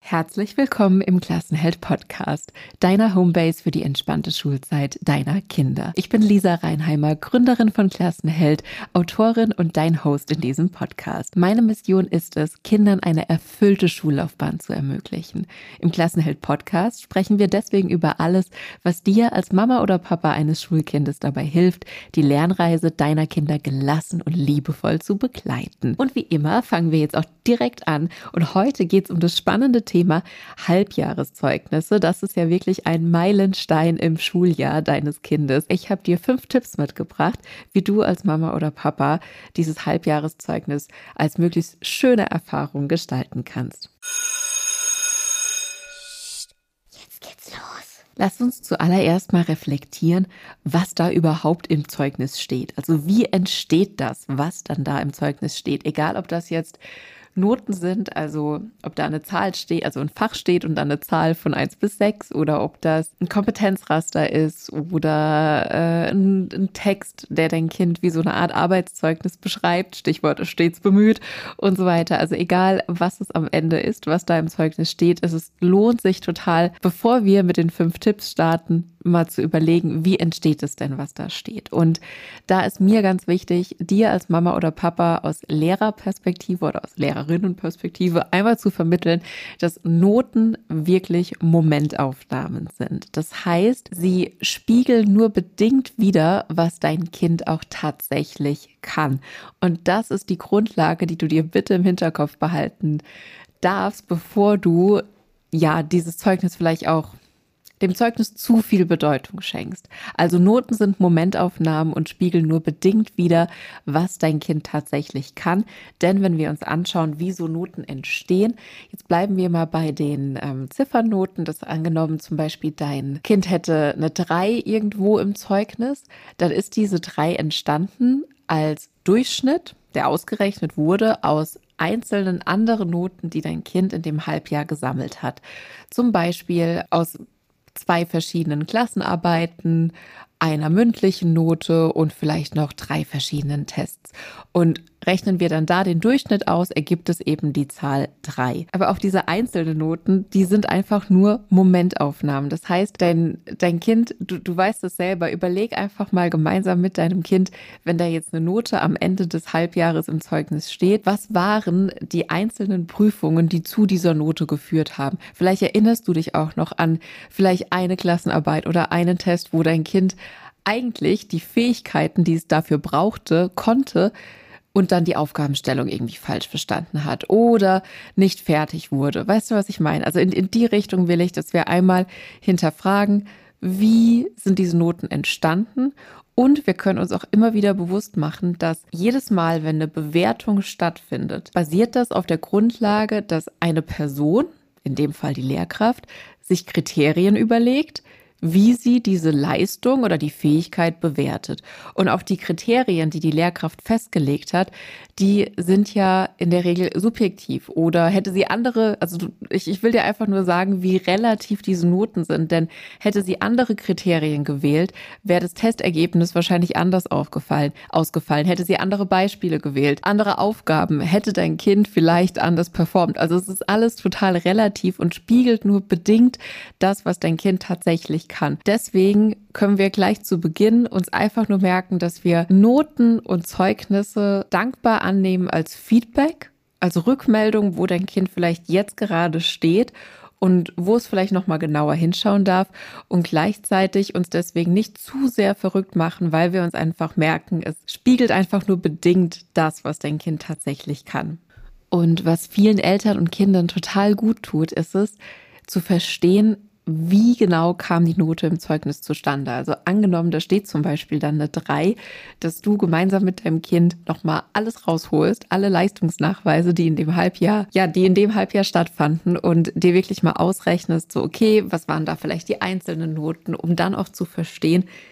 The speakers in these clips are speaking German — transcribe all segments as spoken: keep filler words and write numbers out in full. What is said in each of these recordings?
Herzlich willkommen im Klassenheld-Podcast, deiner Homebase für die entspannte Schulzeit deiner Kinder. Ich bin Lisa Reinheimer, Gründerin von Klassenheld, Autorin und dein Host in diesem Podcast. Meine Mission ist es, Kindern eine erfüllte Schullaufbahn zu ermöglichen. Im Klassenheld-Podcast sprechen wir deswegen über alles, was dir als Mama oder Papa eines Schulkindes dabei hilft, die Lernreise deiner Kinder gelassen und liebevoll zu begleiten. Und wie immer fangen wir jetzt auch direkt an und heute geht es um das spannende Thema Thema Halbjahreszeugnisse. Das ist ja wirklich ein Meilenstein im Schuljahr deines Kindes. Ich habe dir fünf Tipps mitgebracht, wie du als Mama oder Papa dieses Halbjahreszeugnis als möglichst schöne Erfahrung gestalten kannst. Jetzt geht's los. Lass uns zuallererst mal reflektieren, was da überhaupt im Zeugnis steht. Also wie entsteht das, was dann da im Zeugnis steht? Egal, ob das jetzt Noten sind, also ob da eine Zahl steht, also ein Fach steht und dann eine Zahl von eins bis sechs oder ob das ein Kompetenzraster ist oder äh, ein, ein Text, der dein Kind wie so eine Art Arbeitszeugnis beschreibt, Stichwort stets bemüht und so weiter. Also egal, was es am Ende ist, was da im Zeugnis steht, es ist, lohnt sich total, bevor wir mit den fünf Tipps starten, mal zu überlegen, wie entsteht es denn, was da steht. Und da ist mir ganz wichtig, dir als Mama oder Papa aus Lehrerperspektive oder aus Lehrerinnenperspektive einmal zu vermitteln, dass Noten wirklich Momentaufnahmen sind. Das heißt, sie spiegeln nur bedingt wider, was dein Kind auch tatsächlich kann. Und das ist die Grundlage, die du dir bitte im Hinterkopf behalten darfst, bevor du ja dieses Zeugnis vielleicht auch dem Zeugnis zu viel Bedeutung schenkst. Also Noten sind Momentaufnahmen und spiegeln nur bedingt wider, was dein Kind tatsächlich kann. Denn wenn wir uns anschauen, wie so Noten entstehen, jetzt bleiben wir mal bei den ähm, Ziffernoten, das angenommen zum Beispiel dein Kind hätte eine drei irgendwo im Zeugnis, dann ist diese drei entstanden als Durchschnitt, der ausgerechnet wurde aus einzelnen anderen Noten, die dein Kind in dem Halbjahr gesammelt hat. Zum Beispiel aus zwei verschiedenen Klassenarbeiten, einer mündlichen Note und vielleicht noch drei verschiedenen Tests. Und rechnen wir dann da den Durchschnitt aus, ergibt es eben die Zahl drei. Aber auch diese einzelnen Noten, die sind einfach nur Momentaufnahmen. Das heißt, dein, dein Kind, du, du weißt es selber, überleg einfach mal gemeinsam mit deinem Kind, wenn da jetzt eine Note am Ende des Halbjahres im Zeugnis steht, was waren die einzelnen Prüfungen, die zu dieser Note geführt haben? Vielleicht erinnerst du dich auch noch an vielleicht eine Klassenarbeit oder einen Test, wo dein Kind eigentlich die Fähigkeiten, die es dafür brauchte, konnte und dann die Aufgabenstellung irgendwie falsch verstanden hat oder nicht fertig wurde. Weißt du, was ich meine? Also in, in die Richtung will ich, dass wir einmal hinterfragen, wie sind diese Noten entstanden? Und wir können uns auch immer wieder bewusst machen, dass jedes Mal, wenn eine Bewertung stattfindet, basiert das auf der Grundlage, dass eine Person, in dem Fall die Lehrkraft, sich Kriterien überlegt, wie sie diese Leistung oder die Fähigkeit bewertet. Und auch die Kriterien, die die Lehrkraft festgelegt hat, die sind ja in der Regel subjektiv. Oder hätte sie andere, also ich, ich will dir einfach nur sagen, wie relativ diese Noten sind. Denn hätte sie andere Kriterien gewählt, wäre das Testergebnis wahrscheinlich anders aufgefallen, ausgefallen. Hätte sie andere Beispiele gewählt, andere Aufgaben, hätte dein Kind vielleicht anders performt. Also es ist alles total relativ und spiegelt nur bedingt das, was dein Kind tatsächlich kann. Deswegen können wir gleich zu Beginn uns einfach nur merken, dass wir Noten und Zeugnisse dankbar annehmen als Feedback, also Rückmeldung, wo dein Kind vielleicht jetzt gerade steht und wo es vielleicht nochmal genauer hinschauen darf und gleichzeitig uns deswegen nicht zu sehr verrückt machen, weil wir uns einfach merken, es spiegelt einfach nur bedingt das, was dein Kind tatsächlich kann. Und was vielen Eltern und Kindern total gut tut, ist es, zu verstehen, wie genau kam die Note im Zeugnis zustande. Also angenommen, da steht zum Beispiel dann eine drei, dass du gemeinsam mit deinem Kind nochmal alles rausholst, alle Leistungsnachweise, die in dem Halbjahr, ja, die in dem Halbjahr stattfanden und dir wirklich mal ausrechnest, so okay, was waren da vielleicht die einzelnen Noten, um dann auch zu verstehen,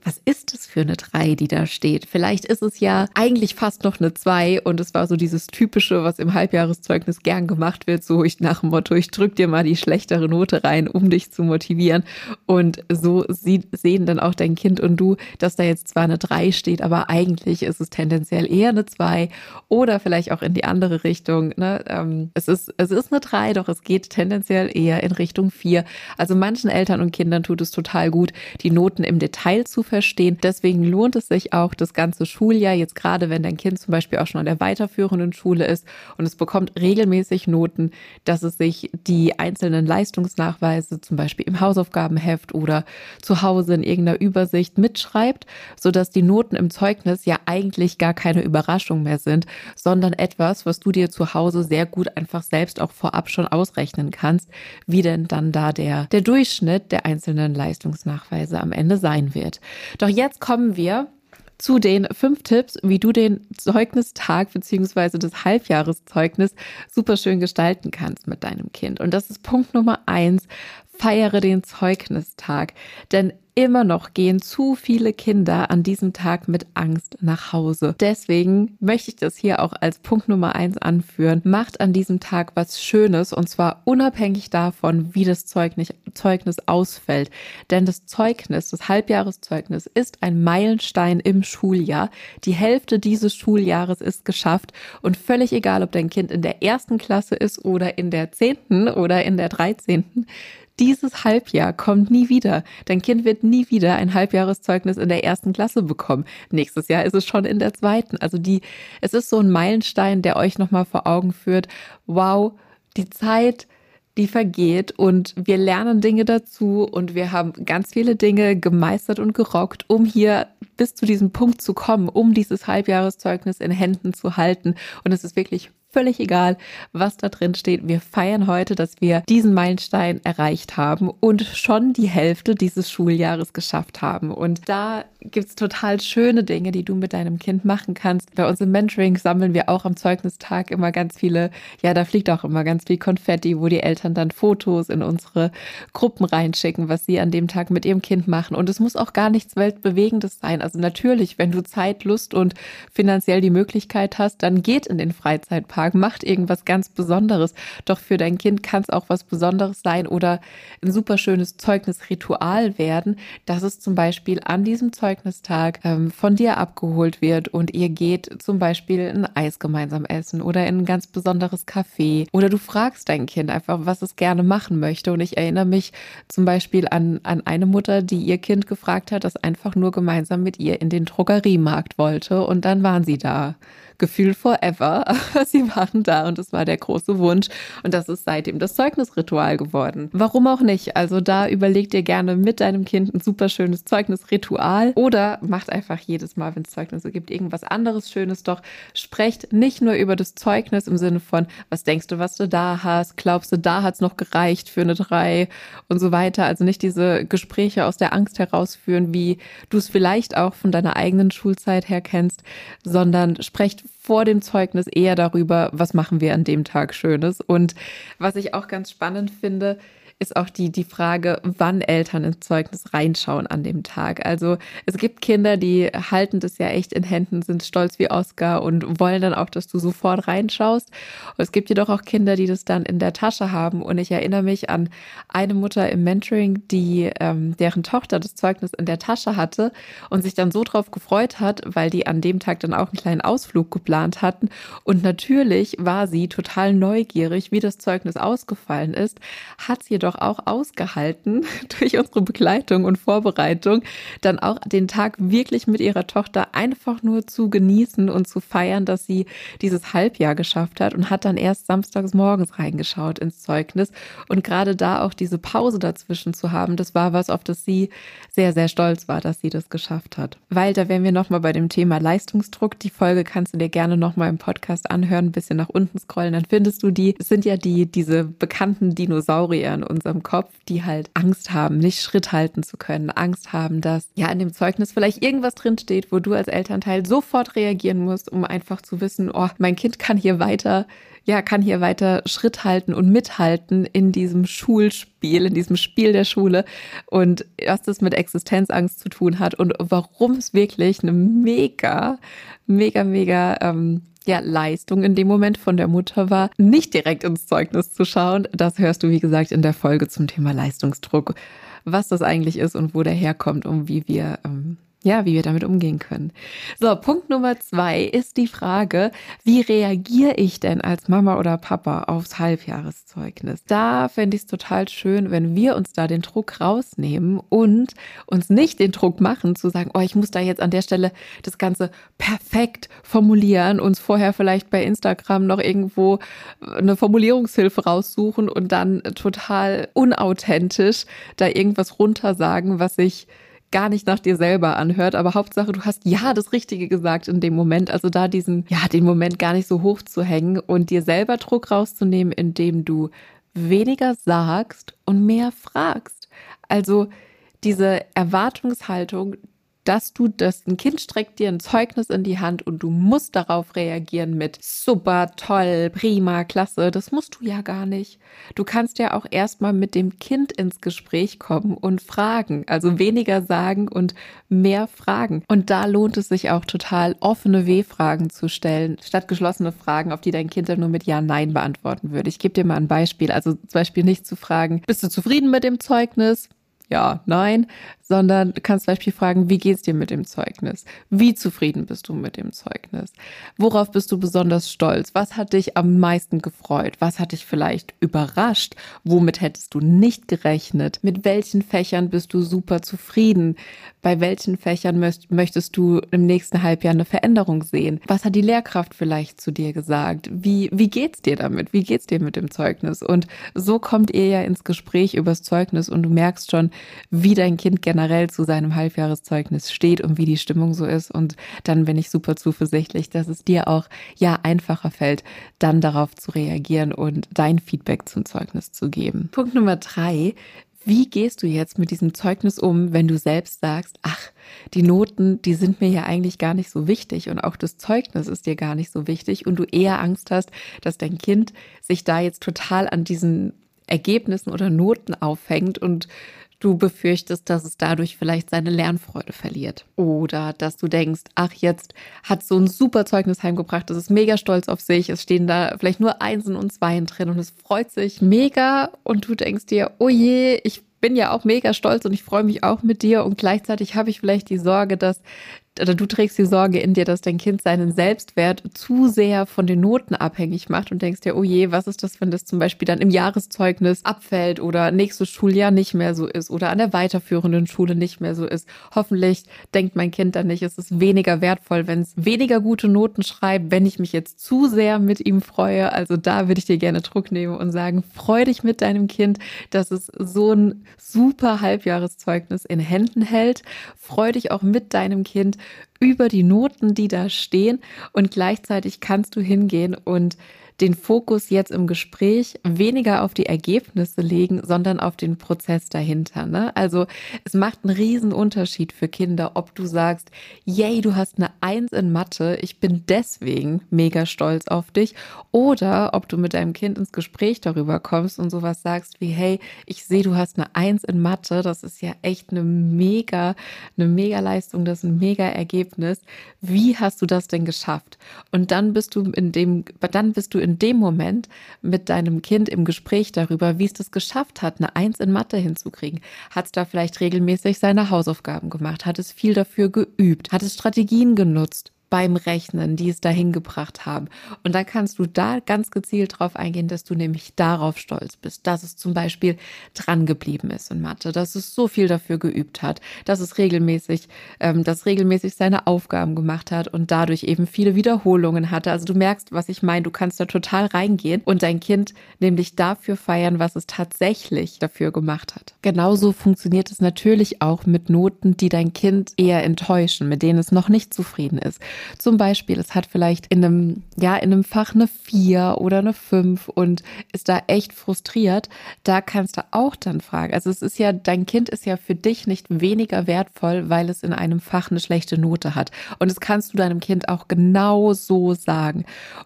was ist es für eine drei, die da steht? Vielleicht ist es ja eigentlich fast noch eine zwei und es war so dieses Typische, was im Halbjahreszeugnis gern gemacht wird, so ich nach dem Motto, ich drück dir mal die schlechtere Note rein, um dich zu motivieren. Und so sieht, sehen dann auch dein Kind und du, dass da jetzt zwar eine drei steht, aber eigentlich ist es tendenziell eher eine zwei oder vielleicht auch in die andere Richtung. Ne? Ähm, es ist, es ist eine drei, doch es geht tendenziell eher in Richtung vier. Also manchen Eltern und Kindern tut es total gut, die Noten im Detail zu verstehen. Deswegen lohnt es sich auch das ganze Schuljahr, jetzt gerade wenn dein Kind zum Beispiel auch schon an der weiterführenden Schule ist und es bekommt regelmäßig Noten, dass es sich die einzelnen Leistungsnachweise zum Beispiel im Hausaufgabenheft oder zu Hause in irgendeiner Übersicht mitschreibt, sodass die Noten im Zeugnis ja eigentlich gar keine Überraschung mehr sind, sondern etwas, was du dir zu Hause sehr gut einfach selbst auch vorab schon ausrechnen kannst, wie denn dann da der, der Durchschnitt der einzelnen Leistungsnachweise am Ende sein wird. Doch jetzt kommen wir zu den fünf Tipps, wie du den Zeugnistag bzw. das Halbjahreszeugnis super schön gestalten kannst mit deinem Kind. Und das ist Punkt Nummer eins, feiere den Zeugnistag. Denn immer noch gehen zu viele Kinder an diesem Tag mit Angst nach Hause. Deswegen möchte ich das hier auch als Punkt Nummer eins anführen. Macht an diesem Tag was Schönes und zwar unabhängig davon, wie das Zeugnis, Zeugnis ausfällt. Denn das Zeugnis, das Halbjahreszeugnis ist ein Meilenstein im Schuljahr. Die Hälfte dieses Schuljahres ist geschafft und völlig egal, ob dein Kind in der ersten Klasse ist oder in der zehnten oder in der dreizehnten Dieses Halbjahr kommt nie wieder. Dein Kind wird nie wieder ein Halbjahreszeugnis in der ersten Klasse bekommen. Nächstes Jahr ist es schon in der zweiten. Also die, es ist so ein Meilenstein, der euch nochmal vor Augen führt. Wow, die Zeit, die vergeht und wir lernen Dinge dazu und wir haben ganz viele Dinge gemeistert und gerockt, um hier bis zu diesem Punkt zu kommen, um dieses Halbjahreszeugnis in Händen zu halten. Und es ist wirklich völlig egal, was da drin steht. Wir feiern heute, dass wir diesen Meilenstein erreicht haben und schon die Hälfte dieses Schuljahres geschafft haben. Und da gibt's total schöne Dinge, die du mit deinem Kind machen kannst. Bei uns im Mentoring sammeln wir auch am Zeugnistag immer ganz viele, ja, da fliegt auch immer ganz viel Konfetti, wo die Eltern dann Fotos in unsere Gruppen reinschicken, was sie an dem Tag mit ihrem Kind machen. Und es muss auch gar nichts Weltbewegendes sein. Also natürlich, wenn du Zeit, Lust und finanziell die Möglichkeit hast, dann geht in den Freizeitpark, macht irgendwas ganz Besonderes. Doch für dein Kind kann es auch was Besonderes sein oder ein super schönes Zeugnisritual werden, dass es zum Beispiel an diesem Zeugnistag ähm, von dir abgeholt wird und ihr geht zum Beispiel ein Eis gemeinsam essen oder in ein ganz besonderes Café oder du fragst dein Kind einfach, was es gerne machen möchte. Und ich erinnere mich zum Beispiel an, an eine Mutter, die ihr Kind gefragt hat, das einfach nur gemeinsam mit ihr in den Drogeriemarkt wollte und dann waren sie da. Gefühl forever, aber sie waren da und es war der große Wunsch und das ist seitdem das Zeugnisritual geworden. Warum auch nicht? Also da überleg dir gerne mit deinem Kind ein super schönes Zeugnisritual oder macht einfach jedes Mal, wenn es Zeugnisse gibt, irgendwas anderes Schönes. Doch sprecht nicht nur über das Zeugnis im Sinne von, was denkst du, was du da hast? Glaubst du, da hat es noch gereicht für eine drei und so weiter? Also nicht diese Gespräche aus der Angst herausführen, wie du es vielleicht auch von deiner eigenen Schulzeit her kennst, sondern sprecht vor dem Zeugnis eher darüber, was machen wir an dem Tag Schönes. Und was ich auch ganz spannend finde, ist auch die, die Frage, wann Eltern ins Zeugnis reinschauen an dem Tag. Also es gibt Kinder, die halten das ja echt in Händen, sind stolz wie Oscar und wollen dann auch, dass du sofort reinschaust. Und es gibt jedoch auch Kinder, die das dann in der Tasche haben. Und ich erinnere mich an eine Mutter im Mentoring, die ähm, deren Tochter das Zeugnis in der Tasche hatte und sich dann so drauf gefreut hat, weil die an dem Tag dann auch einen kleinen Ausflug geplant hatten. Und natürlich war sie total neugierig, wie das Zeugnis ausgefallen ist, hat sie jedoch auch ausgehalten, durch unsere Begleitung und Vorbereitung, dann auch den Tag wirklich mit ihrer Tochter einfach nur zu genießen und zu feiern, dass sie dieses Halbjahr geschafft hat und hat dann erst samstags morgens reingeschaut ins Zeugnis. Und gerade da auch diese Pause dazwischen zu haben, das war was, auf das sie sehr, sehr stolz war, dass sie das geschafft hat. Weil da wären wir nochmal bei dem Thema Leistungsdruck. Die Folge kannst du dir gerne nochmal im Podcast anhören, ein bisschen nach unten scrollen, dann findest du die. Es sind ja die, diese bekannten Dinosaurier in unserem Kopf, die halt Angst haben, nicht Schritt halten zu können, Angst haben, dass ja in dem Zeugnis vielleicht irgendwas drinsteht, wo du als Elternteil sofort reagieren musst, um einfach zu wissen, oh, mein Kind kann hier weiter ja, kann hier weiter Schritt halten und mithalten in diesem Schulspiel, in diesem Spiel der Schule und was das mit Existenzangst zu tun hat und warum es wirklich eine mega, mega, mega ähm, ja, Leistung in dem Moment von der Mutter war, nicht direkt ins Zeugnis zu schauen. Das hörst du, wie gesagt, in der Folge zum Thema Leistungsdruck, was das eigentlich ist und wo der herkommt und wie wir ähm, Ja, wie wir damit umgehen können. So, Punkt Nummer zwei ist die Frage, wie reagiere ich denn als Mama oder Papa aufs Halbjahreszeugnis? Da fände ich es total schön, wenn wir uns da den Druck rausnehmen und uns nicht den Druck machen, zu sagen, oh, ich muss da jetzt an der Stelle das Ganze perfekt formulieren, uns vorher vielleicht bei Instagram noch irgendwo eine Formulierungshilfe raussuchen und dann total unauthentisch da irgendwas runtersagen, was ich gar nicht nach dir selber anhört, aber Hauptsache, du hast ja das Richtige gesagt in dem Moment, also da diesen, ja, den Moment gar nicht so hoch zu hängen und dir selber Druck rauszunehmen, indem du weniger sagst und mehr fragst. Also diese Erwartungshaltung, dass du das, ein Kind streckt dir ein Zeugnis in die Hand und du musst darauf reagieren mit super, toll, prima, klasse. Das musst du ja gar nicht. Du kannst ja auch erstmal mit dem Kind ins Gespräch kommen und fragen. Also weniger sagen und mehr fragen. Und da lohnt es sich auch total, offene W-Fragen zu stellen, statt geschlossene Fragen, auf die dein Kind dann nur mit Ja, Nein beantworten würde. Ich gebe dir mal ein Beispiel. Also zum Beispiel nicht zu fragen, bist du zufrieden mit dem Zeugnis? Ja, nein, sondern du kannst zum Beispiel fragen, wie geht's dir mit dem Zeugnis? Wie zufrieden bist du mit dem Zeugnis? Worauf bist du besonders stolz? Was hat dich am meisten gefreut? Was hat dich vielleicht überrascht? Womit hättest du nicht gerechnet? Mit welchen Fächern bist du super zufrieden? Bei welchen Fächern möcht, möchtest du im nächsten Halbjahr eine Veränderung sehen? Was hat die Lehrkraft vielleicht zu dir gesagt? Wie, wie geht's dir damit? Wie geht's dir mit dem Zeugnis? Und so kommt ihr ja ins Gespräch übers Zeugnis und du merkst schon, wie dein Kind generell zu seinem Halbjahreszeugnis steht und wie die Stimmung so ist. Und dann bin ich super zuversichtlich, dass es dir auch ja einfacher fällt, dann darauf zu reagieren und dein Feedback zum Zeugnis zu geben. Punkt Nummer drei. Wie gehst du jetzt mit diesem Zeugnis um, wenn du selbst sagst, ach, die Noten, die sind mir ja eigentlich gar nicht so wichtig und auch das Zeugnis ist dir gar nicht so wichtig und du eher Angst hast, dass dein Kind sich da jetzt total an diesen Ergebnissen oder Noten aufhängt und du befürchtest, dass es dadurch vielleicht seine Lernfreude verliert. Oder dass du denkst, ach, jetzt hat so ein super Zeugnis heimgebracht, es ist mega stolz auf sich, es stehen da vielleicht nur Einsen und Zweien drin und es freut sich mega und du denkst dir, oh je, ich bin ja auch mega stolz und ich freue mich auch mit dir und gleichzeitig habe ich vielleicht die Sorge, dass oder du trägst die Sorge in dir, dass dein Kind seinen Selbstwert zu sehr von den Noten abhängig macht und denkst dir, oh je, was ist das, wenn das zum Beispiel dann im Jahreszeugnis abfällt oder nächstes Schuljahr nicht mehr so ist oder an der weiterführenden Schule nicht mehr so ist. Hoffentlich denkt mein Kind dann nicht, es ist weniger wertvoll, wenn es weniger gute Noten schreibt, wenn ich mich jetzt zu sehr mit ihm freue. Also da würde ich dir gerne Druck nehmen und sagen, freu dich mit deinem Kind, dass es so ein super Halbjahreszeugnis in Händen hält. Freu dich auch mit deinem Kind über die Noten, die da stehen und gleichzeitig kannst du hingehen und den Fokus jetzt im Gespräch weniger auf die Ergebnisse legen, sondern auf den Prozess dahinter. Ne? Also es macht einen riesen Unterschied für Kinder, ob du sagst, yay, du hast eine Eins in Mathe, ich bin deswegen mega stolz auf dich, oder ob du mit deinem Kind ins Gespräch darüber kommst und sowas sagst wie, hey, ich sehe, du hast eine Eins in Mathe, das ist ja echt eine mega, eine mega Leistung, das ist ein mega Ergebnis. Wie hast du das denn geschafft? Und dann bist du in dem, dann bist du in dem Moment mit deinem Kind im Gespräch darüber, wie es das geschafft hat, eine Eins in Mathe hinzukriegen. Hat es da vielleicht regelmäßig seine Hausaufgaben gemacht? Hat es viel dafür geübt? Hat es Strategien genutzt beim Rechnen, die es dahin gebracht haben? Und dann kannst du da ganz gezielt drauf eingehen, dass du nämlich darauf stolz bist, dass es zum Beispiel dran geblieben ist in Mathe, dass es so viel dafür geübt hat, dass es regelmäßig, ähm, dass regelmäßig seine Aufgaben gemacht hat und dadurch eben viele Wiederholungen hatte. Also du merkst, was ich meine, du kannst da total reingehen und dein Kind nämlich dafür feiern, was es tatsächlich dafür gemacht hat. Genauso funktioniert es natürlich auch mit Noten, die dein Kind eher enttäuschen, mit denen es noch nicht zufrieden ist. Zum Beispiel, es hat vielleicht in einem, ja, in einem Fach eine vier oder eine fünf und ist da echt frustriert. Da kannst du auch dann fragen. Also es ist ja, dein Kind ist ja für dich nicht weniger wertvoll, weil es in einem Fach eine schlechte Note hat. Und das kannst du deinem Kind auch genau so sagen.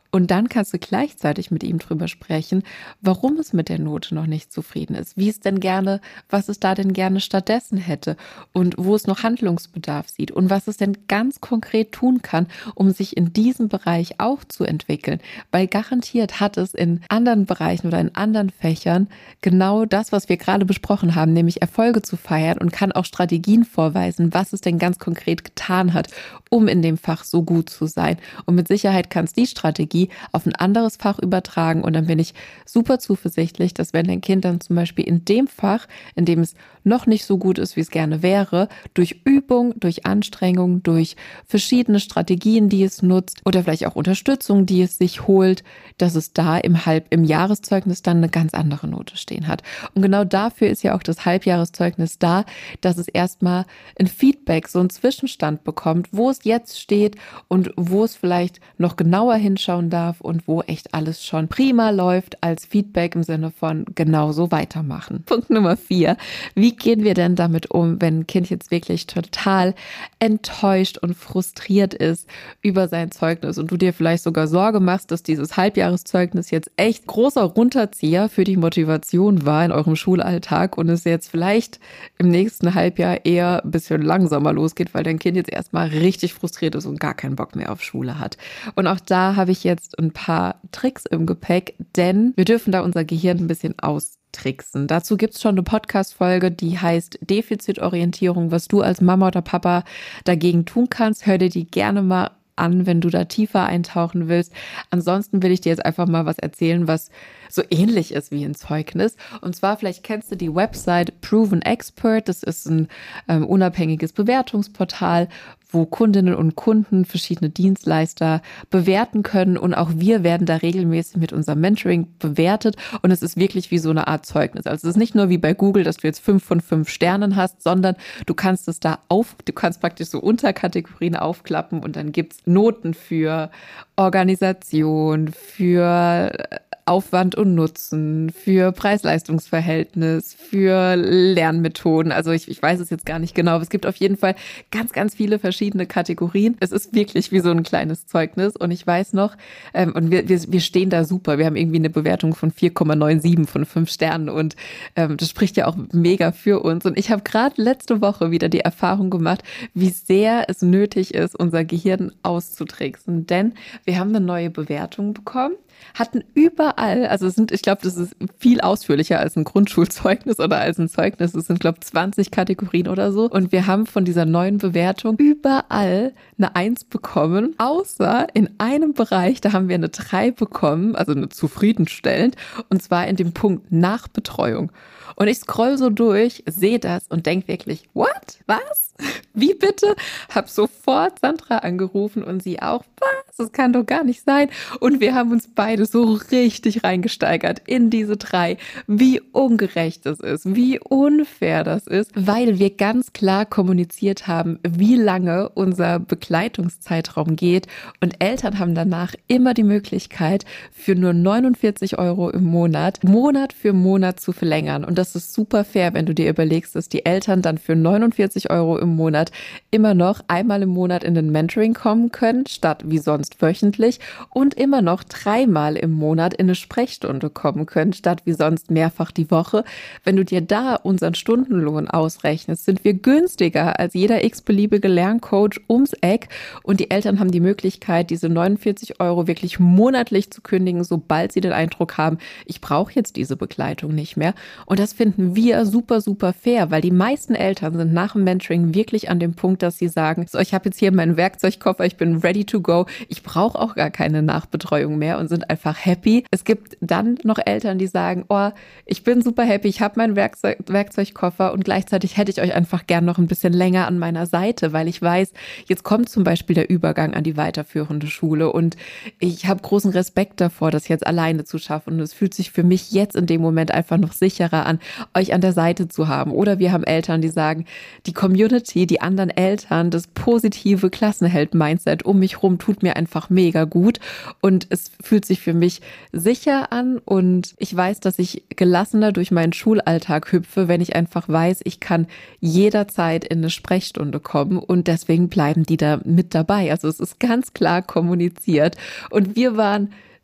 Und dann kannst du gleichzeitig mit ihm drüber sprechen, warum es mit der Note noch nicht zufrieden ist, wie es denn gerne, was es da denn gerne stattdessen hätte und wo es noch Handlungsbedarf sieht und was es denn ganz konkret tun kann, um sich in diesem Bereich auch zu entwickeln. Weil garantiert hat es in anderen Bereichen oder in anderen Fächern genau das, was wir gerade besprochen haben, nämlich Erfolge zu feiern und kann auch Strategien vorweisen, was es denn ganz konkret getan hat, um in dem Fach so gut zu sein. Und mit Sicherheit kann es die Strategie auf ein anderes Fach übertragen und dann bin ich super zuversichtlich, dass wenn dein Kind dann zum Beispiel in dem Fach, in dem es noch nicht so gut ist, wie es gerne wäre, durch Übung, durch Anstrengung, durch verschiedene Strategien, die es nutzt oder vielleicht auch Unterstützung, die es sich holt, dass es da im Halb, im Jahreszeugnis dann eine ganz andere Note stehen hat. Und genau dafür ist ja auch das Halbjahreszeugnis da, dass es erstmal ein Feedback, so einen Zwischenstand bekommt, wo es jetzt steht und wo es vielleicht noch genauer hinschauen darf und wo echt alles schon prima läuft als Feedback im Sinne von genauso weitermachen. Punkt Nummer vier. Wie gehen wir denn damit um, wenn ein Kind jetzt wirklich total enttäuscht und frustriert ist über sein Zeugnis und du dir vielleicht sogar Sorge machst, dass dieses Halbjahreszeugnis jetzt echt großer Runterzieher für die Motivation war in eurem Schulalltag und es jetzt vielleicht im nächsten Halbjahr eher ein bisschen langsamer losgeht, weil dein Kind jetzt erstmal richtig frustriert ist und gar keinen Bock mehr auf Schule hat. Und auch da habe ich jetzt ein paar Tricks im Gepäck, denn wir dürfen da unser Gehirn ein bisschen austricksen. Dazu gibt es schon eine Podcast-Folge, die heißt Defizitorientierung, was du als Mama oder Papa dagegen tun kannst. Hör dir die gerne mal an, wenn du da tiefer eintauchen willst. Ansonsten will ich dir jetzt einfach mal was erzählen, was so ähnlich ist wie ein Zeugnis. Und zwar, vielleicht kennst du die Website Proven Expert. Das ist ein ähm, unabhängiges Bewertungsportal, wo Kundinnen und Kunden verschiedene Dienstleister bewerten können. Und auch wir werden da regelmäßig mit unserem Mentoring bewertet. Und es ist wirklich wie so eine Art Zeugnis. Also es ist nicht nur wie bei Google, dass du jetzt fünf von fünf Sternen hast, sondern du kannst es da auf, du kannst praktisch so Unterkategorien aufklappen und dann gibt's Noten für Organisation, für Aufwand und Nutzen, für Preis-Leistungs-Verhältnis, für Lernmethoden. Also ich, ich weiß es jetzt gar nicht genau, aber es gibt auf jeden Fall ganz, ganz viele verschiedene Kategorien. Es ist wirklich wie so ein kleines Zeugnis und ich weiß noch, ähm, und wir, wir, wir stehen da super. Wir haben irgendwie eine Bewertung von vier Komma siebenundneunzig von fünf Sternen und ähm, das spricht ja auch mega für uns. Und ich habe gerade letzte Woche wieder die Erfahrung gemacht, wie sehr es nötig ist, unser Gehirn auszutricksen. Denn wir haben eine neue Bewertung bekommen, hatten überall, also es sind, ich glaube, das ist viel ausführlicher als ein Grundschulzeugnis oder als ein Zeugnis. Es sind, glaube ich, zwanzig Kategorien oder so. Und wir haben von dieser neuen Bewertung überall eine Eins bekommen, außer in einem Bereich, da haben wir eine drei bekommen, also eine zufriedenstellend, und zwar in dem Punkt Nachbetreuung. Und ich scroll so durch, sehe das und denke wirklich, what? Was? Wie bitte? Hab sofort Sandra angerufen und sie auch, was? Das kann doch gar nicht sein. Und wir haben uns beide so richtig reingesteigert in diese drei, wie ungerecht das ist, wie unfair das ist, weil wir ganz klar kommuniziert haben, wie lange unser Begleitungszeitraum geht. Und Eltern haben danach immer die Möglichkeit, für nur neunundvierzig Euro im Monat, Monat für Monat zu verlängern. Und das ist super fair, wenn du dir überlegst, dass die Eltern dann für neunundvierzig Euro im Monat immer noch einmal im Monat in den Mentoring kommen können, statt wie sonst wöchentlich, und immer noch dreimal im Monat in eine Sprechstunde kommen können, statt wie sonst mehrfach die Woche. Wenn du dir da unseren Stundenlohn ausrechnest, sind wir günstiger als jeder x-beliebige Lerncoach ums Eck und die Eltern haben die Möglichkeit, diese neunundvierzig Euro wirklich monatlich zu kündigen, sobald sie den Eindruck haben, ich brauche jetzt diese Begleitung nicht mehr. Und das finden wir super, super fair, weil die meisten Eltern sind nach dem Mentoring wirklich an dem Punkt, dass sie sagen, so, ich habe jetzt hier meinen Werkzeugkoffer, ich bin ready to go, ich brauche auch gar keine Nachbetreuung mehr und sind einfach happy. Es gibt dann noch Eltern, die sagen, oh, ich bin super happy, ich habe meinen Werkzeug, Werkzeugkoffer und gleichzeitig hätte ich euch einfach gern noch ein bisschen länger an meiner Seite, weil ich weiß, jetzt kommt zum Beispiel der Übergang an die weiterführende Schule und ich habe großen Respekt davor, das jetzt alleine zu schaffen und es fühlt sich für mich jetzt in dem Moment einfach noch sicherer an, euch an der Seite zu haben. Oder wir haben Eltern, die sagen, die Community, die anderen Eltern, das positive Klassenheld-Mindset um mich rum tut mir einfach mega gut und es fühlt sich für mich sicher an und ich weiß, dass ich gelassener durch meinen Schulalltag hüpfe, wenn ich einfach weiß, ich kann jederzeit in eine Sprechstunde kommen und deswegen bleiben die da mit dabei. Also es ist ganz klar kommuniziert und wir waren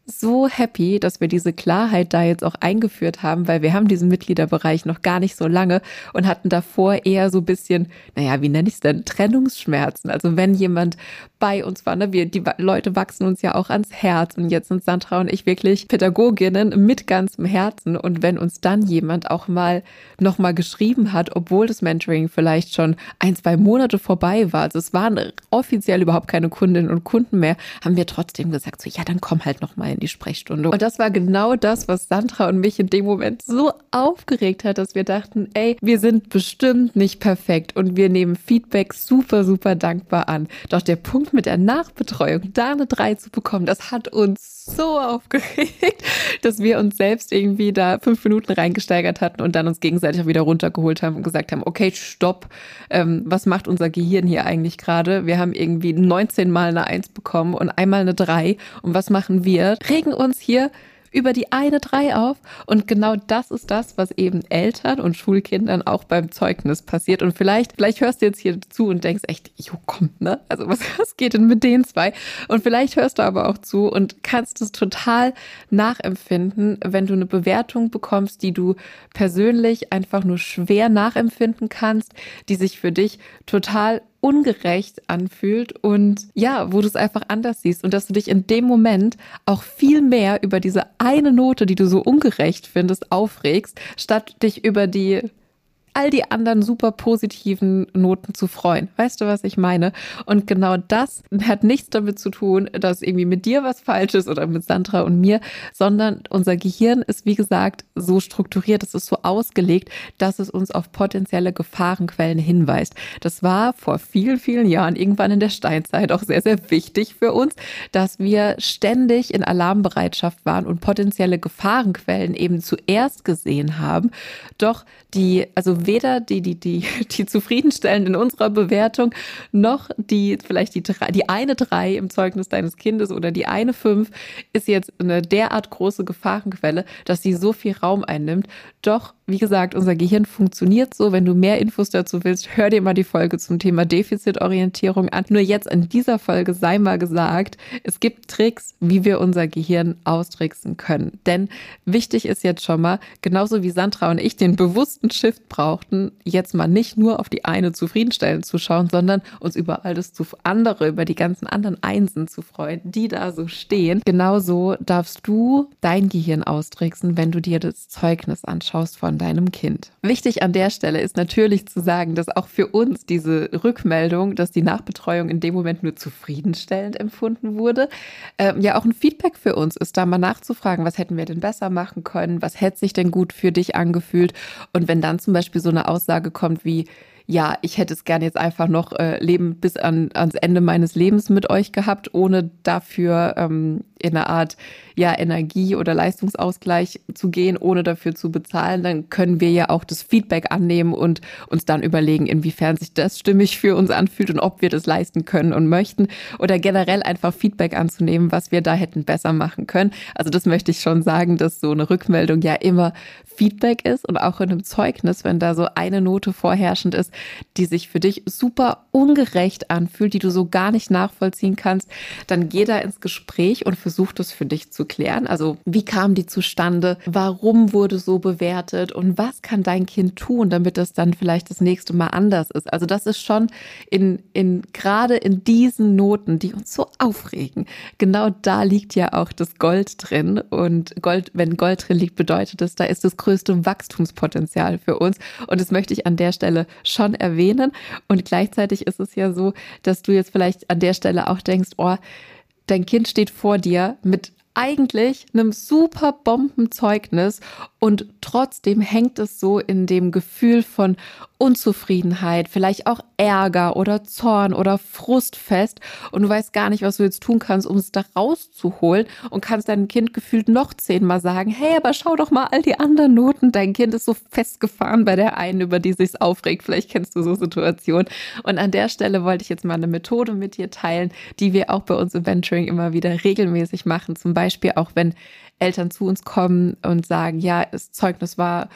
so happy, dass wir diese Klarheit da jetzt auch eingeführt haben, weil wir haben diesen Mitgliederbereich noch gar nicht so lange und hatten davor eher so ein bisschen, naja, wie nenne ich es denn, Trennungsschmerzen. Also wenn jemand bei uns war, ne, wir, die Leute wachsen uns ja auch ans Herz und jetzt sind Sandra und ich wirklich Pädagoginnen mit ganzem Herzen und wenn uns dann jemand auch mal nochmal geschrieben hat, obwohl das Mentoring vielleicht schon ein, zwei Monate vorbei war, also es waren offiziell überhaupt keine Kundinnen und Kunden mehr, haben wir trotzdem gesagt, so ja, dann komm halt nochmal in die Sprechstunde. Und das war genau das, was Sandra und mich in dem Moment so aufgeregt hat, dass wir dachten, ey, wir sind bestimmt nicht perfekt und wir nehmen Feedback super, super dankbar an. Doch der Punkt mit der Nachbetreuung, da eine drei zu bekommen, das hat uns so aufgeregt, dass wir uns selbst irgendwie da fünf Minuten reingesteigert hatten und dann uns gegenseitig auch wieder runtergeholt haben und gesagt haben, okay, stopp, ähm, was macht unser Gehirn hier eigentlich gerade? Wir haben irgendwie neunzehn Mal eine Eins bekommen und einmal eine drei und was machen wir? Regen uns hier über die eine drei auf und genau das ist das, was eben Eltern und Schulkindern auch beim Zeugnis passiert und vielleicht, vielleicht hörst du jetzt hier zu und denkst echt, jo, komm, ne? Also was, was geht denn mit den zwei? Und vielleicht hörst du aber auch zu und kannst es total nachempfinden, wenn du eine Bewertung bekommst, die du persönlich einfach nur schwer nachempfinden kannst, die sich für dich total ungerecht anfühlt und ja, wo du es einfach anders siehst und dass du dich in dem Moment auch viel mehr über diese eine Note, die du so ungerecht findest, aufregst, statt dich über die all die anderen super positiven Noten zu freuen. Weißt du, was ich meine? Und genau das hat nichts damit zu tun, dass irgendwie mit dir was falsch ist oder mit Sandra und mir, sondern unser Gehirn ist, wie gesagt, so strukturiert, es ist so ausgelegt, dass es uns auf potenzielle Gefahrenquellen hinweist. Das war vor vielen, vielen Jahren, irgendwann in der Steinzeit, auch sehr, sehr wichtig für uns, dass wir ständig in Alarmbereitschaft waren und potenzielle Gefahrenquellen eben zuerst gesehen haben. Doch die, also weder die, die, die, die zufriedenstellend in unserer Bewertung, noch die, vielleicht die, drei, die eine drei im Zeugnis deines Kindes oder die eine fünf ist jetzt eine derart große Gefahrenquelle, dass sie so viel Raum einnimmt. Doch, wie gesagt, unser Gehirn funktioniert so. Wenn du mehr Infos dazu willst, hör dir mal die Folge zum Thema Defizitorientierung an. Nur jetzt in dieser Folge sei mal gesagt, es gibt Tricks, wie wir unser Gehirn austricksen können. Denn wichtig ist jetzt schon mal, genauso wie Sandra und ich den bewussten Shift brauchten, jetzt mal nicht nur auf die eine zufriedenstellend zu schauen, sondern uns über all das andere, über die ganzen anderen Einsen zu freuen, die da so stehen. Genauso darfst du dein Gehirn austricksen, wenn du dir das Zeugnis anschaust von deinem Kind. Wichtig an der Stelle ist natürlich zu sagen, dass auch für uns diese Rückmeldung, dass die Nachbetreuung in dem Moment nur zufriedenstellend empfunden wurde, äh, ja auch ein Feedback für uns ist, da mal nachzufragen, was hätten wir denn besser machen können, was hätte sich denn gut für dich angefühlt und wenn dann zum Beispiel so eine Aussage kommt wie, ja, ich hätte es gerne jetzt einfach noch äh, Leben bis an, ans Ende meines Lebens mit euch gehabt, ohne dafür ähm, in eine Art ja, Energie- oder Leistungsausgleich zu gehen, ohne dafür zu bezahlen, dann können wir ja auch das Feedback annehmen und uns dann überlegen, inwiefern sich das stimmig für uns anfühlt und ob wir das leisten können und möchten oder generell einfach Feedback anzunehmen, was wir da hätten besser machen können. Also das möchte ich schon sagen, dass so eine Rückmeldung ja immer Feedback ist und auch in einem Zeugnis, wenn da so eine Note vorherrschend ist, die sich für dich super ungerecht anfühlt, die du so gar nicht nachvollziehen kannst, dann geh da ins Gespräch und versuch das für dich zu klären. Also wie kam die zustande? Warum wurde so bewertet? Und was kann dein Kind tun, damit das dann vielleicht das nächste Mal anders ist? Also das ist schon in, in gerade in diesen Noten, die uns so aufregen, genau da liegt ja auch das Gold drin. Und Gold, wenn Gold drin liegt, bedeutet das, da ist das größte Wachstumspotenzial für uns. Und das möchte ich an der Stelle schon erwähnen. Und gleichzeitig ist es ja so, dass du jetzt vielleicht an der Stelle auch denkst, oh, dein Kind steht vor dir mit eigentlich einem super Bombenzeugnis und trotzdem hängt es so in dem Gefühl von Unzufriedenheit, vielleicht auch Ärger oder Zorn oder Frust fest und du weißt gar nicht, was du jetzt tun kannst, um es da rauszuholen und kannst deinem Kind gefühlt noch zehnmal sagen, hey, aber schau doch mal all die anderen Noten, dein Kind ist so festgefahren bei der einen, über die sich's aufregt, vielleicht kennst du so Situationen und an der Stelle wollte ich jetzt mal eine Methode mit dir teilen, die wir auch bei uns im Mentoring immer wieder regelmäßig machen, zum Beispiel auch wenn Eltern zu uns kommen und sagen, ja, das Zeugnis war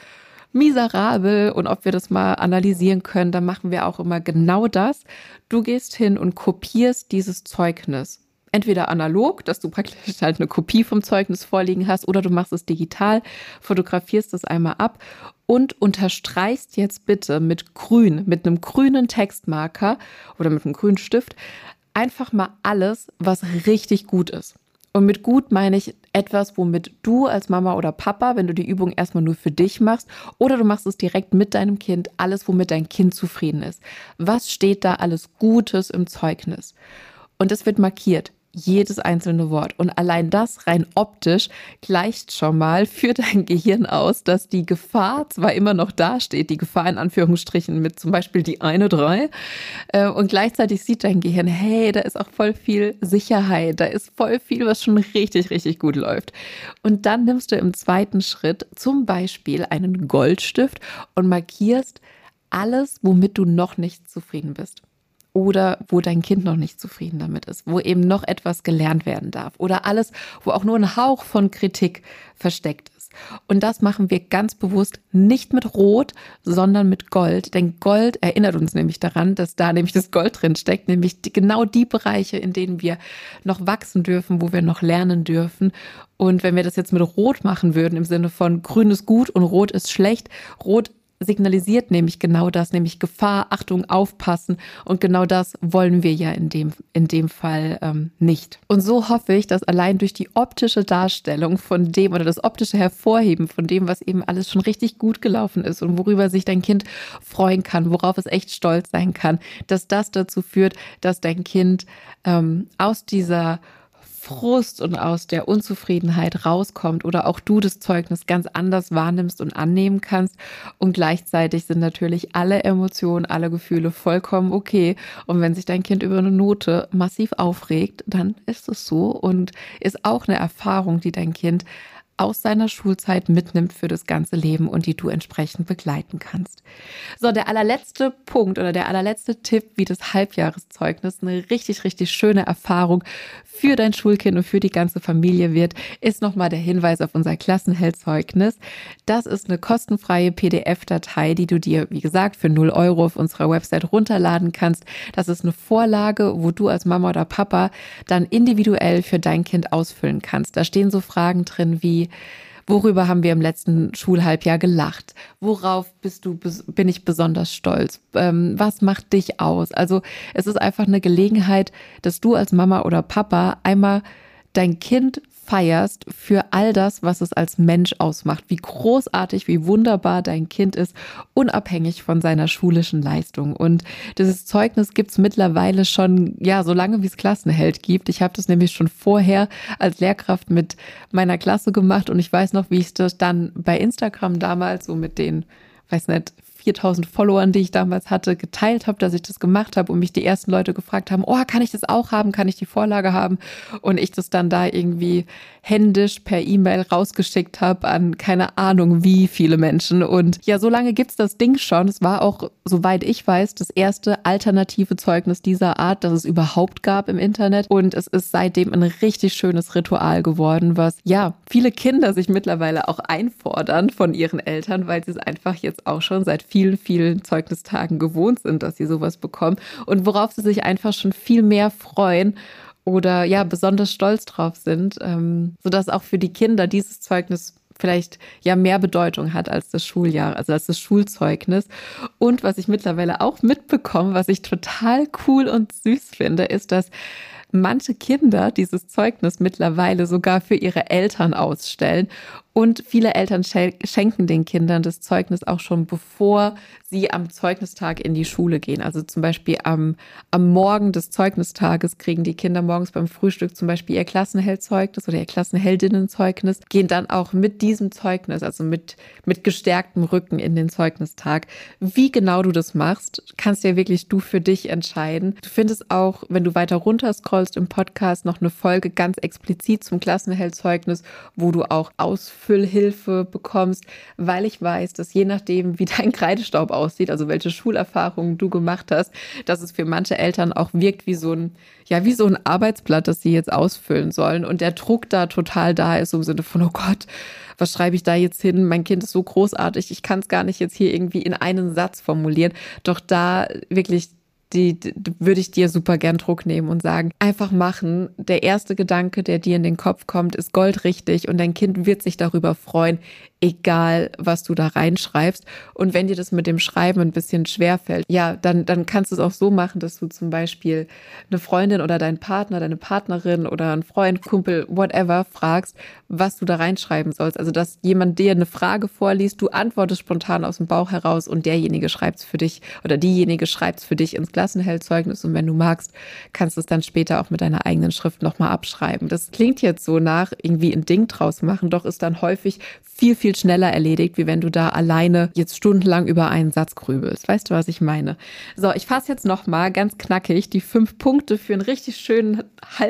miserabel und ob wir das mal analysieren können, dann machen wir auch immer genau das. Du gehst hin und kopierst dieses Zeugnis Entweder analog, dass du praktisch halt eine Kopie vom Zeugnis vorliegen hast, oder du machst es digital, fotografierst es einmal ab und unterstreichst jetzt bitte mit grün, mit einem grünen Textmarker oder mit einem grünen Stift einfach mal alles, was richtig gut ist. Und mit gut meine ich etwas, womit du als Mama oder Papa, wenn du die Übung erstmal nur für dich machst, oder du machst es direkt mit deinem Kind, alles, womit dein Kind zufrieden ist. Was steht da alles Gutes im Zeugnis? Und es wird markiert. Jedes einzelne Wort. Und allein das rein optisch gleicht schon mal für dein Gehirn aus, dass die Gefahr zwar immer noch dasteht, die Gefahr in Anführungsstrichen mit zum Beispiel die eine drei, äh, und gleichzeitig sieht dein Gehirn, hey, da ist auch voll viel Sicherheit, da ist voll viel, was schon richtig, richtig gut läuft. Und dann nimmst du im zweiten Schritt zum Beispiel einen Goldstift und markierst alles, womit du noch nicht zufrieden bist. Oder wo dein Kind noch nicht zufrieden damit ist, wo eben noch etwas gelernt werden darf. Oder alles, wo auch nur ein Hauch von Kritik versteckt ist. Und das machen wir ganz bewusst nicht mit Rot, sondern mit Gold. Denn Gold erinnert uns nämlich daran, dass da nämlich das Gold drin steckt, nämlich die, genau die Bereiche, in denen wir noch wachsen dürfen, wo wir noch lernen dürfen. Und wenn wir das jetzt mit Rot machen würden, im Sinne von grün ist gut und rot ist schlecht, rot signalisiert nämlich genau das, nämlich Gefahr, Achtung, aufpassen, und genau das wollen wir ja in dem, in dem Fall ähm, nicht. Und so hoffe ich, dass allein durch die optische Darstellung von dem oder das optische Hervorheben von dem, was eben alles schon richtig gut gelaufen ist und worüber sich dein Kind freuen kann, worauf es echt stolz sein kann, dass das dazu führt, dass dein Kind ähm, aus dieser Frust und aus der Unzufriedenheit rauskommt oder auch du das Zeugnis ganz anders wahrnimmst und annehmen kannst. Und gleichzeitig sind natürlich alle Emotionen, alle Gefühle vollkommen okay. Und wenn sich dein Kind über eine Note massiv aufregt, dann ist es so und ist auch eine Erfahrung, die dein Kind aus seiner Schulzeit mitnimmt für das ganze Leben und die du entsprechend begleiten kannst. So, der allerletzte Punkt oder der allerletzte Tipp, wie das Halbjahreszeugnis eine richtig, richtig schöne Erfahrung für dein Schulkind und für die ganze Familie wird, ist nochmal der Hinweis auf unser Klassenheldzeugnis. Das ist eine kostenfreie P D F-Datei, die du dir, wie gesagt, für null Euro auf unserer Website runterladen kannst. Das ist eine Vorlage, wo du als Mama oder Papa dann individuell für dein Kind ausfüllen kannst. Da stehen so Fragen drin wie: Worüber haben wir im letzten Schulhalbjahr gelacht? Worauf bist du, bin ich besonders stolz? Ähm, was macht dich aus? Also es ist einfach eine Gelegenheit, dass du als Mama oder Papa einmal dein Kind feierst für all das, was es als Mensch ausmacht, wie großartig, wie wunderbar dein Kind ist, unabhängig von seiner schulischen Leistung. Und dieses Zeugnis gibt es mittlerweile schon, ja, so lange wie es Klassenheld gibt. Ich habe das nämlich schon vorher als Lehrkraft mit meiner Klasse gemacht und ich weiß noch, wie ich das dann bei Instagram damals so mit den, weiß nicht, viertausend Followern, die ich damals hatte, geteilt habe, dass ich das gemacht habe und mich die ersten Leute gefragt haben, oh, kann ich das auch haben, kann ich die Vorlage haben? Und ich das dann da irgendwie händisch per E-Mail rausgeschickt habe an keine Ahnung wie viele Menschen. Und ja, so lange gibt's das Ding schon. Es war auch, soweit ich weiß, das erste alternative Zeugnis dieser Art, das es überhaupt gab im Internet. Und es ist seitdem ein richtig schönes Ritual geworden, was ja viele Kinder sich mittlerweile auch einfordern von ihren Eltern, weil sie es einfach jetzt auch schon seit vielen, vielen Zeugnistagen gewohnt sind, dass sie sowas bekommen und worauf sie sich einfach schon viel mehr freuen oder ja besonders stolz drauf sind, ähm, sodass auch für die Kinder dieses Zeugnis vielleicht ja mehr Bedeutung hat als das Schuljahr, also als das Schulzeugnis. Und was ich mittlerweile auch mitbekomme, was ich total cool und süß finde, ist, dass manche Kinder dieses Zeugnis mittlerweile sogar für ihre Eltern ausstellen. Und viele Eltern schenken den Kindern das Zeugnis auch schon, bevor sie am Zeugnistag in die Schule gehen. Also zum Beispiel am, am Morgen des Zeugnistages kriegen die Kinder morgens beim Frühstück zum Beispiel ihr Klassenheldzeugnis oder ihr Klassenheldinnenzeugnis, gehen dann auch mit diesem Zeugnis, also mit, mit gestärktem Rücken in den Zeugnistag. Wie genau du das machst, kannst ja wirklich du für dich entscheiden. Du findest auch, wenn du weiter runter scrollst im Podcast, noch eine Folge ganz explizit zum Klassenheldzeugnis, wo du auch Ausfüllhilfe bekommst, weil ich weiß, dass je nachdem, wie dein Kreidestaub aussieht, also welche Schulerfahrungen du gemacht hast, dass es für manche Eltern auch wirkt wie so ein, ja, wie so ein Arbeitsblatt, das sie jetzt ausfüllen sollen und der Druck da total da ist, so im Sinne von, oh Gott, was schreibe ich da jetzt hin? Mein Kind ist so großartig, ich kann es gar nicht jetzt hier irgendwie in einen Satz formulieren. Doch da wirklich die, die würde ich dir super gern Druck nehmen und sagen, einfach machen. Der erste Gedanke, der dir in den Kopf kommt, ist goldrichtig und dein Kind wird sich darüber freuen, egal was du da reinschreibst. Und wenn dir das mit dem Schreiben ein bisschen schwerfällt, ja, dann, dann kannst du es auch so machen, dass du zum Beispiel eine Freundin oder deinen Partner, deine Partnerin oder einen Freund, Kumpel, whatever, fragst, was du da reinschreiben sollst. Also, dass jemand dir eine Frage vorliest, du antwortest spontan aus dem Bauch heraus und derjenige schreibt es für dich oder diejenige schreibt es für dich ins Klassenheldzeugnis. Und wenn du magst, kannst du es dann später auch mit deiner eigenen Schrift nochmal abschreiben. Das klingt jetzt so nach irgendwie ein Ding draus machen, doch ist dann häufig viel, viel schneller erledigt, wie wenn du da alleine jetzt stundenlang über einen Satz grübelst. Weißt du, was ich meine? So, ich fasse jetzt nochmal ganz knackig die fünf Punkte für einen richtig schönen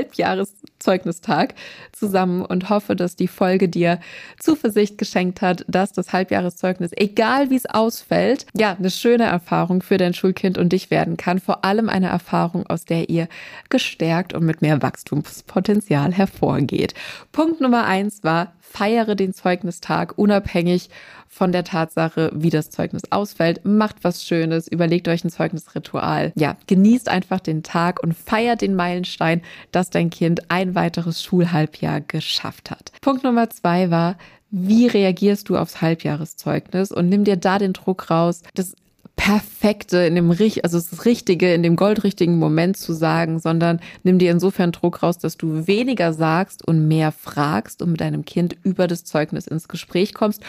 Halbjahreszeugnistag zusammen und hoffe, dass die Folge dir Zuversicht geschenkt hat, dass das Halbjahreszeugnis, egal wie es ausfällt, ja, eine schöne Erfahrung für dein Schulkind und dich werden kann. Vor allem eine Erfahrung, aus der ihr gestärkt und mit mehr Wachstumspotenzial hervorgeht. Punkt Nummer eins war, feiere den Zeugnistag unabhängig von der Tatsache, wie das Zeugnis ausfällt. Macht was Schönes, überlegt euch ein Zeugnisritual. Ja, genießt einfach den Tag und feiert den Meilenstein, dass dein Kind ein weiteres Schulhalbjahr geschafft hat. Punkt Nummer zwei war, wie reagierst du aufs Halbjahreszeugnis und nimm dir da den Druck raus, das Perfekte in dem, also das Richtige in dem goldrichtigen Moment zu sagen, sondern nimm dir insofern Druck raus, dass du weniger sagst und mehr fragst und mit deinem Kind über das Zeugnis ins Gespräch kommst,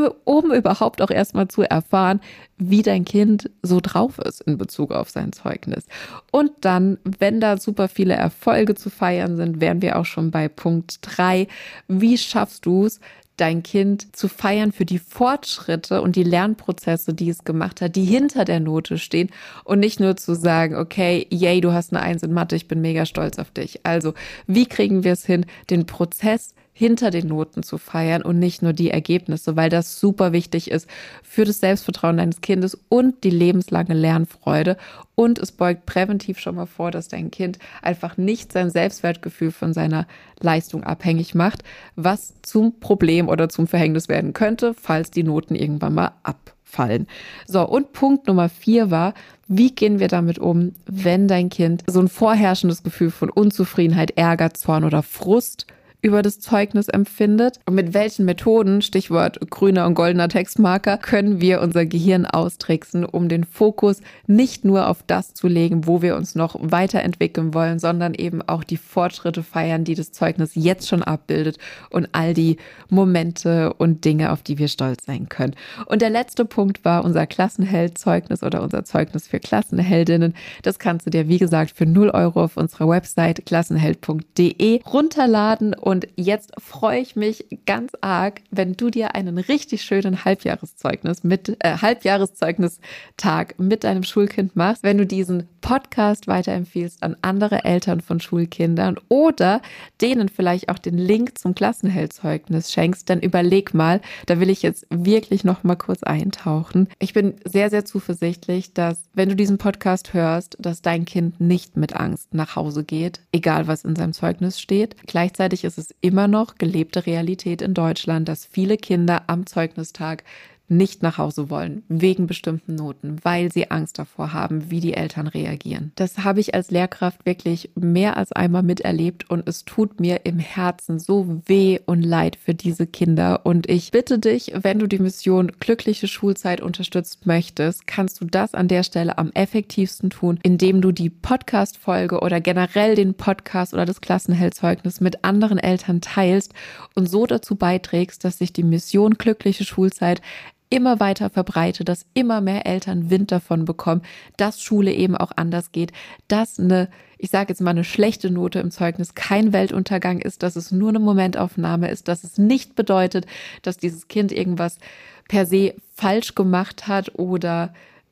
um überhaupt auch erstmal zu erfahren, wie dein Kind so drauf ist in Bezug auf sein Zeugnis. Und dann, wenn da super viele Erfolge zu feiern sind, wären wir auch schon bei Punkt drei. Wie schaffst du es, dein Kind zu feiern für die Fortschritte und die Lernprozesse, die es gemacht hat, die hinter der Note stehen und nicht nur zu sagen, okay, yay, du hast eine Eins in Mathe, ich bin mega stolz auf dich. Also, wie kriegen wir es hin, den Prozess hinter den Noten zu feiern und nicht nur die Ergebnisse, weil das super wichtig ist für das Selbstvertrauen deines Kindes und die lebenslange Lernfreude. Und es beugt präventiv schon mal vor, dass dein Kind einfach nicht sein Selbstwertgefühl von seiner Leistung abhängig macht, was zum Problem oder zum Verhängnis werden könnte, falls die Noten irgendwann mal abfallen. So, und Punkt Nummer vier war, wie gehen wir damit um, wenn dein Kind so ein vorherrschendes Gefühl von Unzufriedenheit, Ärger, Zorn oder Frust über das Zeugnis empfindet und mit welchen Methoden, Stichwort grüner und goldener Textmarker, können wir unser Gehirn austricksen, um den Fokus nicht nur auf das zu legen, wo wir uns noch weiterentwickeln wollen, sondern eben auch die Fortschritte feiern, die das Zeugnis jetzt schon abbildet und all die Momente und Dinge, auf die wir stolz sein können. Und der letzte Punkt war unser Klassenheldzeugnis oder unser Zeugnis für Klassenheldinnen. Das kannst du dir, wie gesagt, für null Euro auf unserer Website klassenheld punkt de runterladen. Und jetzt freue ich mich ganz arg, wenn du dir einen richtig schönen Halbjahreszeugnis mit äh, Halbjahreszeugnis-Tag mit deinem Schulkind machst, wenn du diesen Podcast weiterempfiehlst an andere Eltern von Schulkindern oder denen vielleicht auch den Link zum Klassenheldzeugnis schenkst, dann überleg mal, da will ich jetzt wirklich noch mal kurz eintauchen. Ich bin sehr, sehr zuversichtlich, dass, wenn du diesen Podcast hörst, dass dein Kind nicht mit Angst nach Hause geht, egal was in seinem Zeugnis steht. Gleichzeitig ist es immer noch gelebte Realität in Deutschland, dass viele Kinder am Zeugnistag nicht nach Hause wollen, wegen bestimmten Noten, weil sie Angst davor haben, wie die Eltern reagieren. Das habe ich als Lehrkraft wirklich mehr als einmal miterlebt und es tut mir im Herzen so weh und leid für diese Kinder. Und ich bitte dich, wenn du die Mission Glückliche Schulzeit unterstützen möchtest, kannst du das an der Stelle am effektivsten tun, indem du die Podcast-Folge oder generell den Podcast oder das Klassenheldzeugnis mit anderen Eltern teilst und so dazu beiträgst, dass sich die Mission Glückliche Schulzeit immer weiter verbreitet, dass immer mehr Eltern Wind davon bekommen, dass Schule eben auch anders geht, dass eine, ich sage jetzt mal, eine schlechte Note im Zeugnis kein Weltuntergang ist, dass es nur eine Momentaufnahme ist, dass es nicht bedeutet, dass dieses Kind irgendwas per se falsch gemacht hat oder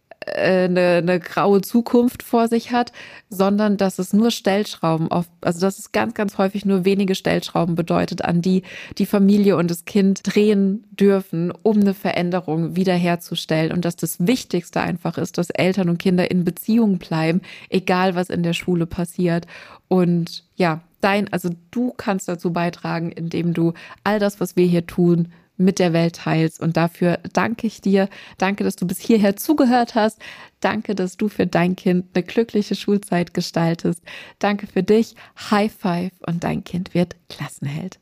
Eine, eine graue Zukunft vor sich hat, sondern dass es nur Stellschrauben, auf, also dass es ganz, ganz häufig nur wenige Stellschrauben bedeutet, an die die Familie und das Kind drehen dürfen, um eine Veränderung wiederherzustellen und dass das Wichtigste einfach ist, dass Eltern und Kinder in Beziehung bleiben, egal was in der Schule passiert. Und ja, dein, also du kannst dazu beitragen, indem du all das, was wir hier tun, mit der Welt teilst. Und dafür danke ich dir. Danke, dass du bis hierher zugehört hast. Danke, dass du für dein Kind eine glückliche Schulzeit gestaltest. Danke für dich. High Five und dein Kind wird Klassenheld.